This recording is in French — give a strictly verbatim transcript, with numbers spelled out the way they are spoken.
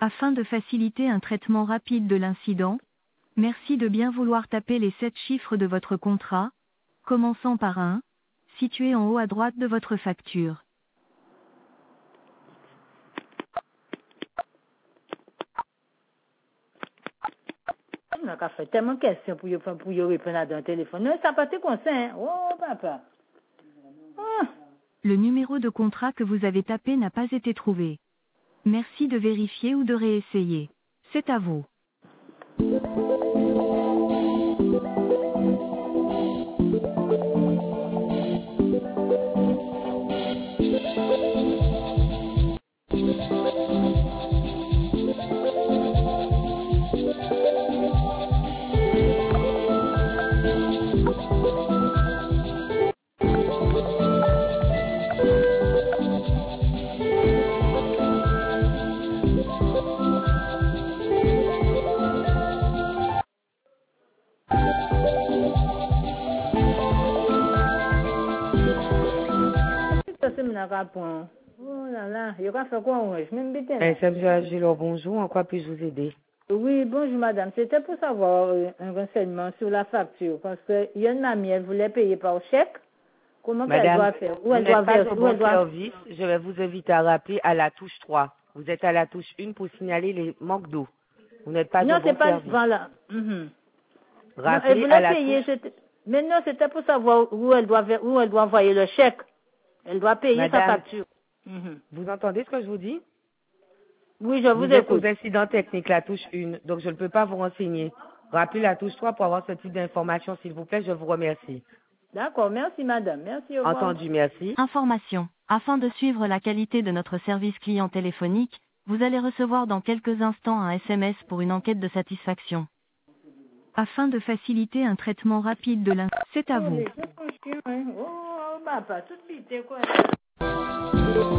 Afin de faciliter un traitement rapide de l'incident, merci de bien vouloir taper les sept chiffres de votre contrat, commençant par un, situé en haut à droite de votre facture. On a fait tellement de questions pour y pour y répondre dans le téléphone. Non, ça pas te concerne. Oh, papa. Ah. Le numéro de contrat que vous avez tapé n'a pas été trouvé. Merci de vérifier ou de réessayer. C'est à vous. Ça, c'est mon rapport. Oh là là, il y a fait quoi, ouais, je m'aime bien. Eh, S M G Agilor, bonjour. En quoi puis-je vous aider? Oui, bonjour madame. C'était pour savoir euh, un renseignement sur la facture. Parce que il y a une mamie, elle voulait payer par chèque. Comment qu'elle Madame, doit faire? Où vous elle doit n'êtes pas verser? au Où elle bon doit... service. Je vais vous inviter à rappeler à la touche trois. Vous êtes à la touche un pour signaler les manques d'eau. Vous n'êtes pas Non, au c'est bon pas... service. Voilà. Mhm. Non, elle Rappelez à voulait la payer. touche... c'était- Mais non, c'était pour savoir où elle doit ver- où elle doit envoyer le chèque. Elle doit payer sa Madame, facture. Mhm. vous entendez ce que je vous dis? Oui, je vous Vous êtes aux écoute. incidents techniques, la touche un, donc je ne peux pas vous renseigner. Rappelez la touche trois pour avoir ce type d'information, s'il vous plaît. Je vous remercie. D'accord, merci madame. Merci, au revoir. Entendu, merci. Information. Afin de suivre la qualité de notre service client téléphonique, vous allez recevoir dans quelques instants un S M S pour une enquête de satisfaction. Afin de faciliter un traitement rapide de l'incident, c'est à Oh, vous. les gens sont chiants, hein. Oh, papa, tout vite, quoi.